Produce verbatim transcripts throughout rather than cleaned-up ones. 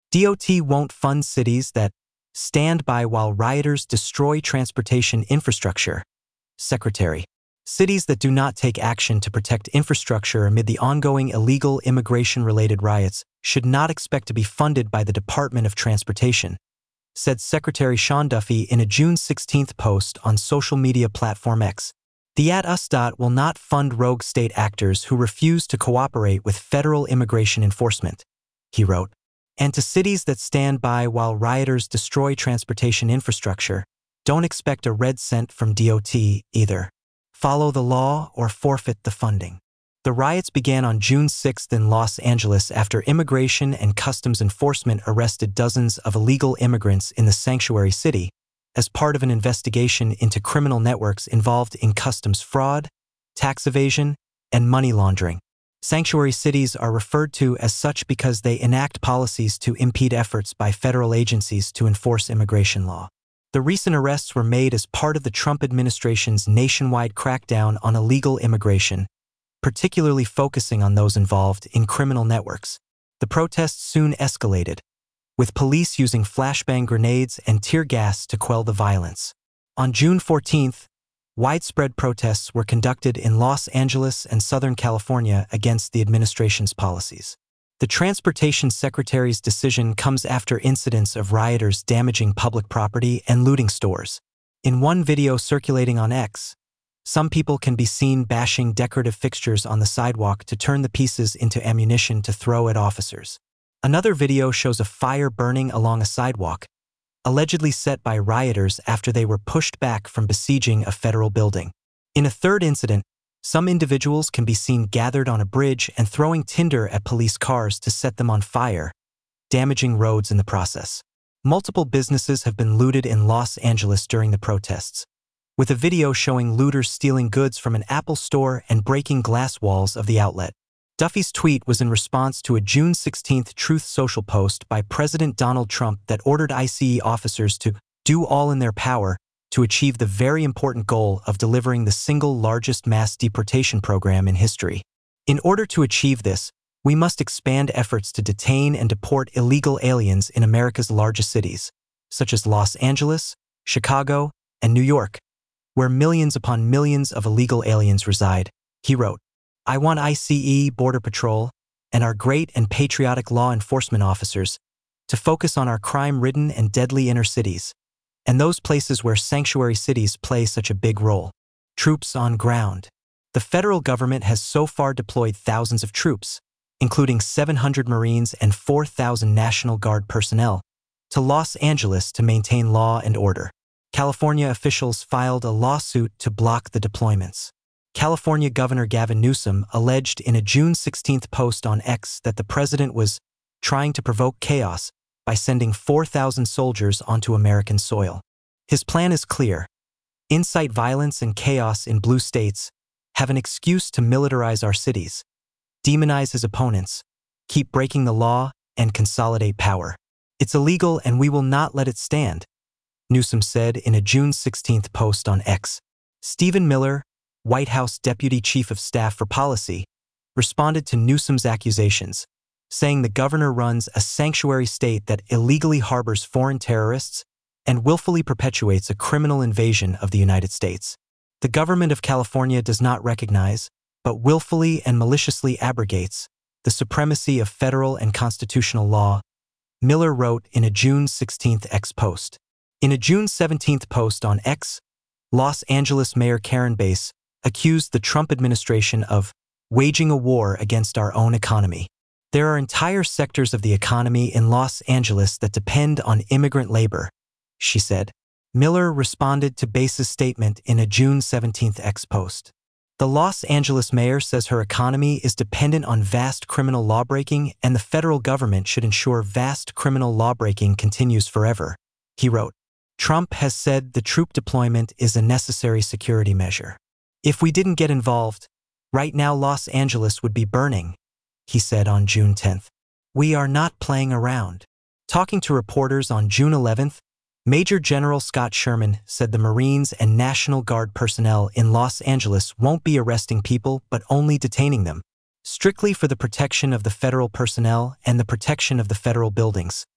D O T won't fund cities that stand by while rioters destroy transportation infrastructure. Secretary. Cities that do not take action to protect infrastructure amid the ongoing illegal immigration-related riots should not expect to be funded by the Department of Transportation, said Secretary Sean Duffy in a June sixteenth post on social media platform X. The at us. Will not fund rogue state actors who refuse to cooperate with federal immigration enforcement, he wrote. And to cities that stand by while rioters destroy transportation infrastructure, don't expect a red cent from D O T either. Follow the law or forfeit the funding. The riots began on June sixth in Los Angeles after Immigration and Customs Enforcement arrested dozens of illegal immigrants in the sanctuary city as part of an investigation into criminal networks involved in customs fraud, tax evasion, and money laundering. Sanctuary cities are referred to as such because they enact policies to impede efforts by federal agencies to enforce immigration law. The recent arrests were made as part of the Trump administration's nationwide crackdown on illegal immigration, particularly focusing on those involved in criminal networks. The protests soon escalated, with police using flashbang grenades and tear gas to quell the violence. On June fourteenth, widespread protests were conducted in Los Angeles and Southern California against the administration's policies. The Transportation Secretary's decision comes after incidents of rioters damaging public property and looting stores. In one video circulating on X, some people can be seen bashing decorative fixtures on the sidewalk to turn the pieces into ammunition to throw at officers. Another video shows a fire burning along a sidewalk, allegedly set by rioters after they were pushed back from besieging a federal building. In a third incident, some individuals can be seen gathered on a bridge and throwing tinder at police cars to set them on fire, damaging roads in the process. Multiple businesses have been looted in Los Angeles during the protests, with a video showing looters stealing goods from an Apple store and breaking glass walls of the outlet. Duffy's tweet was in response to a June sixteenth Truth Social post by President Donald Trump that ordered ICE officers to do all in their power to achieve the very important goal of delivering the single largest mass deportation program in history. In order to achieve this, we must expand efforts to detain and deport illegal aliens in America's largest cities, such as Los Angeles, Chicago, and New York, where millions upon millions of illegal aliens reside, he wrote. I want ICE, Border Patrol, and our great and patriotic law enforcement officers to focus on our crime-ridden and deadly inner cities, and those places where sanctuary cities play such a big role. Troops on ground. The federal government has so far deployed thousands of troops, including seven hundred Marines and four thousand National Guard personnel, to Los Angeles to maintain law and order. California officials filed a lawsuit to block the deployments. California Governor Gavin Newsom alleged in a June sixteenth post on X that the president was trying to provoke chaos by sending four thousand soldiers onto American soil. His plan is clear: incite violence and chaos in blue states, have an excuse to militarize our cities, demonize his opponents, keep breaking the law, and consolidate power. It's illegal and we will not let it stand, Newsom said in a June sixteenth post on X. Stephen Miller, White House Deputy Chief of Staff for Policy, responded to Newsom's accusations, saying the governor runs a sanctuary state that illegally harbors foreign terrorists and willfully perpetuates a criminal invasion of the United States. The government of California does not recognize, but willfully and maliciously abrogates, the supremacy of federal and constitutional law, Miller wrote in a June sixteenth X post. In a June seventeenth post on X, Los Angeles Mayor Karen Bass accused the Trump administration of waging a war against our own economy. There are entire sectors of the economy in Los Angeles that depend on immigrant labor, she said. Miller responded to Bass's statement in a June seventeenth X post. The Los Angeles mayor says her economy is dependent on vast criminal lawbreaking and the federal government should ensure vast criminal lawbreaking continues forever, he wrote. Trump has said the troop deployment is a necessary security measure. If we didn't get involved, right now Los Angeles would be burning, he said on June tenth. We are not playing around. Talking to reporters on June eleventh, Major General Scott Sherman said the Marines and National Guard personnel in Los Angeles won't be arresting people but only detaining them, strictly for the protection of the federal personnel and the protection of the federal buildings,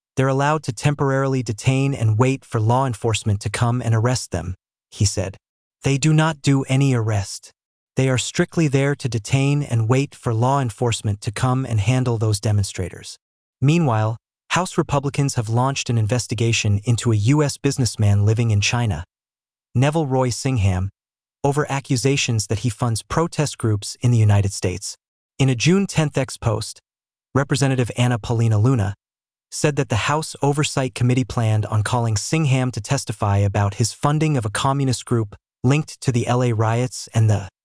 They're allowed to temporarily detain and wait for law enforcement to come and arrest them, he said. They do not do any arrest. They are strictly there to detain and wait for law enforcement to come and handle those demonstrators. Meanwhile, House Republicans have launched an investigation into a U S businessman living in China, Neville Roy Singham, over accusations that he funds protest groups in the United States. In a June tenth X post, Representative Anna Paulina Luna said that the House Oversight Committee planned on calling Singham to testify about his funding of a communist group linked to the L A riots and the